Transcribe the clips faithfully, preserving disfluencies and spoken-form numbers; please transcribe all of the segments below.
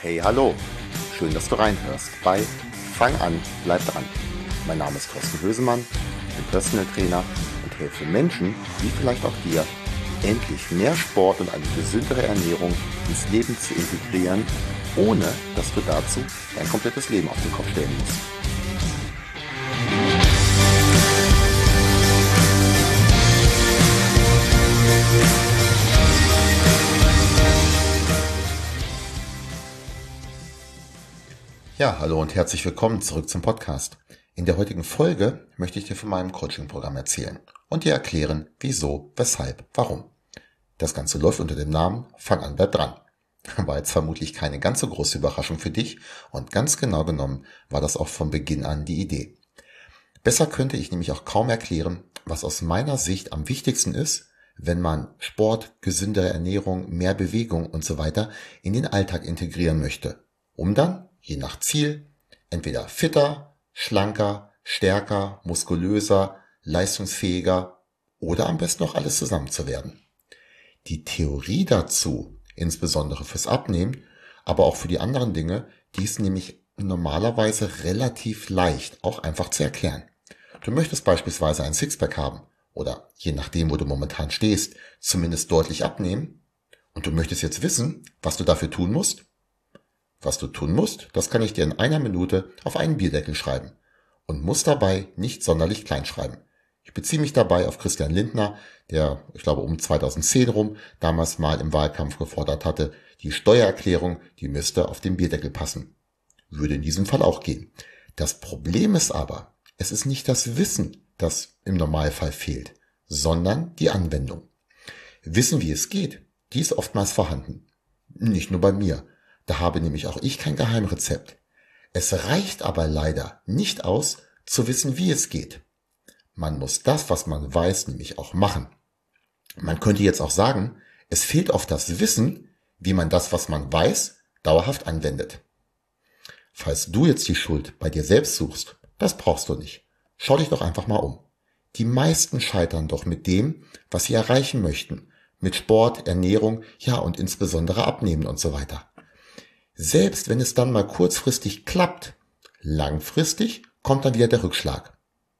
Hey, hallo. Schön, dass du reinhörst bei Fang an, bleib dran. Mein Name ist Thorsten Hösemann, ich bin Personal Trainer und helfe Menschen, wie vielleicht auch dir, endlich mehr Sport und eine gesündere Ernährung ins Leben zu integrieren, ohne dass du dazu dein komplettes Leben auf den Kopf stellen musst. Ja, hallo und herzlich willkommen zurück zum Podcast. In der heutigen Folge möchte ich dir von meinem Coaching-Programm erzählen und dir erklären, wieso, weshalb, warum. Das Ganze läuft unter dem Namen Fang an, bleib dran. War jetzt vermutlich keine ganz so große Überraschung für dich und ganz genau genommen war das auch von Beginn an die Idee. Besser könnte ich nämlich auch kaum erklären, was aus meiner Sicht am wichtigsten ist, wenn man Sport, gesündere Ernährung, mehr Bewegung und so weiter in den Alltag integrieren möchte, um dann je nach Ziel, entweder fitter, schlanker, stärker, muskulöser, leistungsfähiger oder am besten noch alles zusammen zu werden. Die Theorie dazu, insbesondere fürs Abnehmen, aber auch für die anderen Dinge, die ist nämlich normalerweise relativ leicht, auch einfach zu erklären. Du möchtest beispielsweise ein Sixpack haben oder je nachdem, wo du momentan stehst, zumindest deutlich abnehmen und du möchtest jetzt wissen, was du dafür tun musst. Was du tun musst, das kann ich dir in einer Minute auf einen Bierdeckel schreiben und muss dabei nicht sonderlich klein schreiben. Ich beziehe mich dabei auf Christian Lindner, der, ich glaube um zweitausendzehn rum, damals mal im Wahlkampf gefordert hatte, die Steuererklärung, die müsste auf den Bierdeckel passen. Würde in diesem Fall auch gehen. Das Problem ist aber, es ist nicht das Wissen, das im Normalfall fehlt, sondern die Anwendung. Wissen, wie es geht, die ist oftmals vorhanden. Nicht nur bei mir. Da habe nämlich auch ich kein Geheimrezept. Es reicht aber leider nicht aus, zu wissen, wie es geht. Man muss das, was man weiß, nämlich auch machen. Man könnte jetzt auch sagen, es fehlt oft das Wissen, wie man das, was man weiß, dauerhaft anwendet. Falls du jetzt die Schuld bei dir selbst suchst, das brauchst du nicht. Schau dich doch einfach mal um. Die meisten scheitern doch mit dem, was sie erreichen möchten. Mit Sport, Ernährung, ja und insbesondere Abnehmen und so weiter. Selbst wenn es dann mal kurzfristig klappt, langfristig kommt dann wieder der Rückschlag.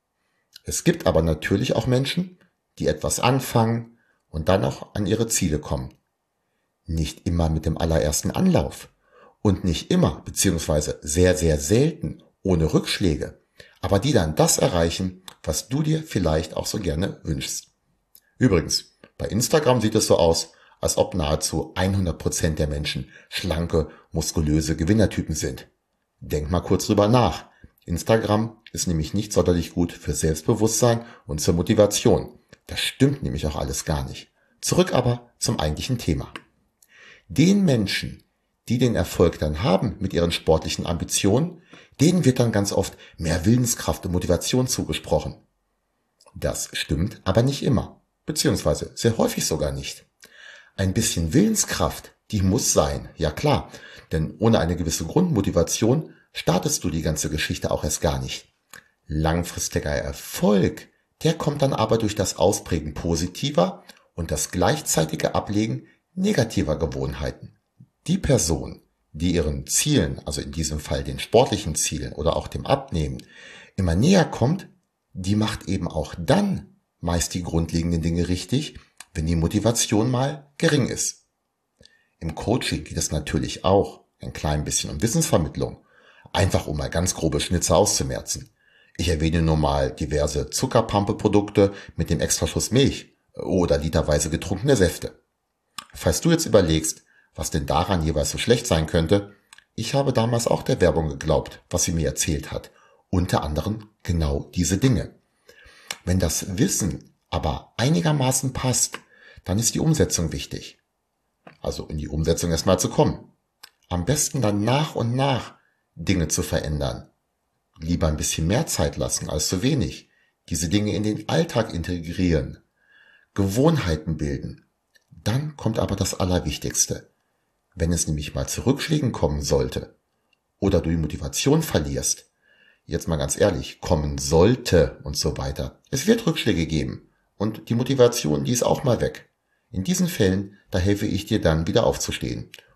Es gibt aber natürlich auch Menschen, die etwas anfangen und dann auch an ihre Ziele kommen. Nicht immer mit dem allerersten Anlauf und nicht immer, beziehungsweise sehr, sehr selten ohne Rückschläge, aber die dann das erreichen, was du dir vielleicht auch so gerne wünschst. Übrigens, bei Instagram sieht es so aus, als ob nahezu hundert Prozent der Menschen schlanke, muskulöse Gewinnertypen sind. Denk mal kurz drüber nach. Instagram ist nämlich nicht sonderlich gut für Selbstbewusstsein und zur Motivation. Das stimmt nämlich auch alles gar nicht. Zurück aber zum eigentlichen Thema. Den Menschen, die den Erfolg dann haben mit ihren sportlichen Ambitionen, denen wird dann ganz oft mehr Willenskraft und Motivation zugesprochen. Das stimmt aber nicht immer, beziehungsweise sehr häufig sogar nicht. Ein bisschen Willenskraft, die muss sein, ja klar, denn ohne eine gewisse Grundmotivation startest du die ganze Geschichte auch erst gar nicht. Langfristiger Erfolg, der kommt dann aber durch das Ausprägen positiver und das gleichzeitige Ablegen negativer Gewohnheiten. Die Person, die ihren Zielen, also in diesem Fall den sportlichen Zielen oder auch dem Abnehmen, immer näher kommt, die macht eben auch dann meist die grundlegenden Dinge richtig, wenn die Motivation mal gering ist. Im Coaching geht es natürlich auch ein klein bisschen um Wissensvermittlung, einfach um mal ganz grobe Schnitze auszumerzen. Ich erwähne nur mal diverse Zuckerpampe-Produkte mit dem Extraschuss Milch oder literweise getrunkene Säfte. Falls du jetzt überlegst, was denn daran jeweils so schlecht sein könnte, ich habe damals auch der Werbung geglaubt, was sie mir erzählt hat. Unter anderem genau diese Dinge. Wenn das Wissen aber einigermaßen passt, dann ist die Umsetzung wichtig. Also in die Umsetzung erstmal zu kommen. Am besten dann nach und nach Dinge zu verändern. Lieber ein bisschen mehr Zeit lassen als zu wenig. Diese Dinge in den Alltag integrieren. Gewohnheiten bilden. Dann kommt aber das Allerwichtigste. Wenn es nämlich mal zu Rückschlägen kommen sollte oder du die Motivation verlierst, jetzt mal ganz ehrlich, kommen sollte und so weiter. Es wird Rückschläge geben. Und die Motivation, die ist auch mal weg. In diesen Fällen, da helfe ich dir dann wieder aufzustehen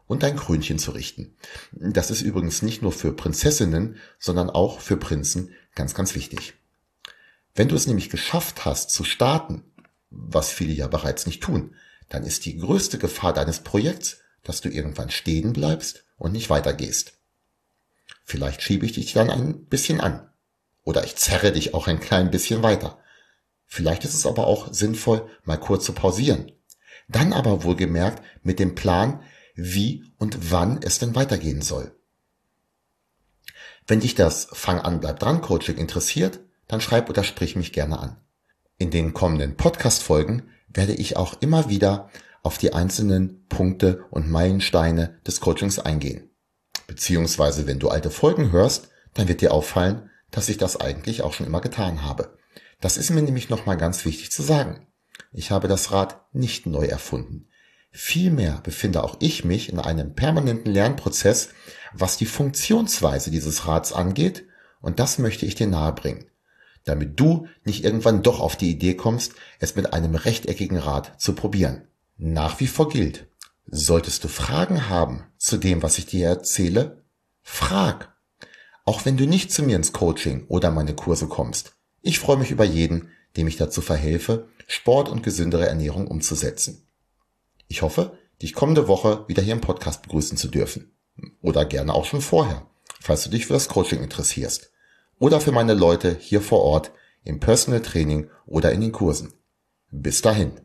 und dein Krönchen zu richten. Das ist übrigens nicht nur für Prinzessinnen, sondern auch für Prinzen ganz, ganz wichtig. Wenn du es nämlich geschafft hast zu starten, was viele ja bereits nicht tun, dann ist die größte Gefahr deines Projekts, dass du irgendwann stehen bleibst und nicht weitergehst. Vielleicht schiebe ich dich dann ein bisschen an. Oder ich zerre dich auch ein klein bisschen weiter. Vielleicht ist es aber auch sinnvoll, mal kurz zu pausieren. Dann aber wohlgemerkt mit dem Plan, wie und wann es denn weitergehen soll. Wenn dich das Fang an, bleib dran Coaching interessiert, dann schreib oder sprich mich gerne an. In den kommenden Podcast-Folgen werde ich auch immer wieder auf die einzelnen Punkte und Meilensteine des Coachings eingehen. Beziehungsweise, wenn du alte Folgen hörst, dann wird dir auffallen, dass ich das eigentlich auch schon immer getan habe. Das ist mir nämlich nochmal ganz wichtig zu sagen. Ich habe das Rad nicht neu erfunden. Vielmehr befinde auch ich mich in einem permanenten Lernprozess, was die Funktionsweise dieses Rads angeht, und das möchte ich dir nahebringen, damit du nicht irgendwann doch auf die Idee kommst, es mit einem rechteckigen Rad zu probieren. Nach wie vor gilt, solltest du Fragen haben zu dem, was ich dir erzähle, frag. Auch wenn du nicht zu mir ins Coaching oder meine Kurse kommst. Ich freue mich über jeden, dem ich dazu verhelfe, Sport und gesündere Ernährung umzusetzen. Ich hoffe, dich kommende Woche wieder hier im Podcast begrüßen zu dürfen. Oder gerne auch schon vorher, falls du dich für das Coaching interessierst. Oder für meine Leute hier vor Ort im Personal Training oder in den Kursen. Bis dahin.